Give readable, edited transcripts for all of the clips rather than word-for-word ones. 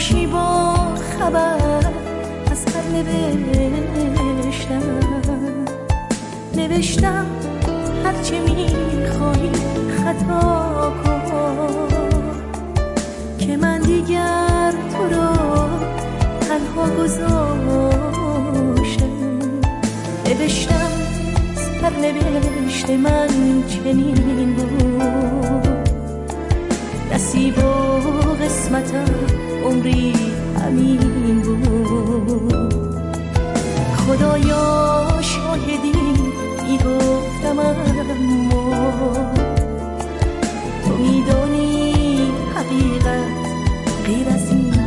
باشی با خبر از هر نوشتم هرچه میخوایی خطا کن که من دیگر تو رو تنها گذاشتم. نوشتم سرنوشت من چنین بود، نصیب و قسمتم عمری همین بود. خدایا شاهدی میگفتم اما تو میدانی حقیقت غیر از این بود.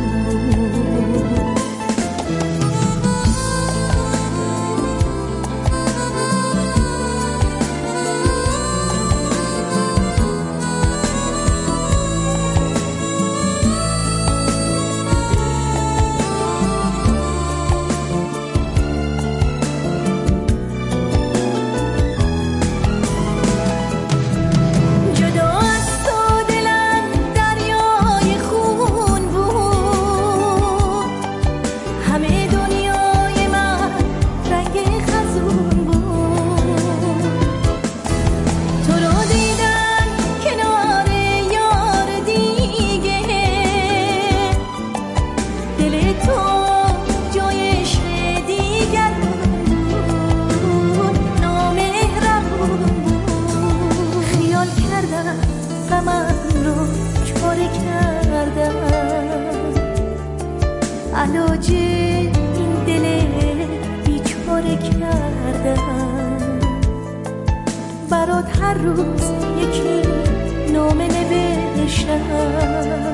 علاج این دل بیچاره کردم، برات هر روز یکی نامه نوشتم.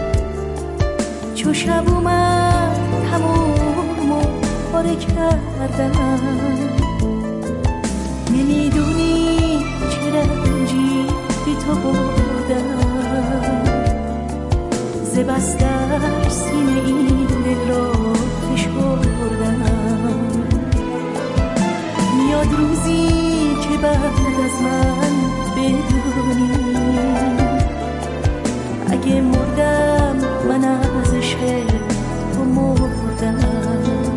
چو شب اومد تمام و پاره کردم، نمیدونی چه رنجی بی تو بردم. ز بس در سینه این دل را فشردم. میاد روزی که بعد از من بدونی اگه مردم من از عشق تو مردم.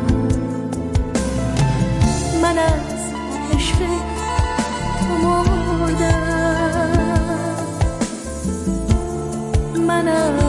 من از عشق تو مردم. من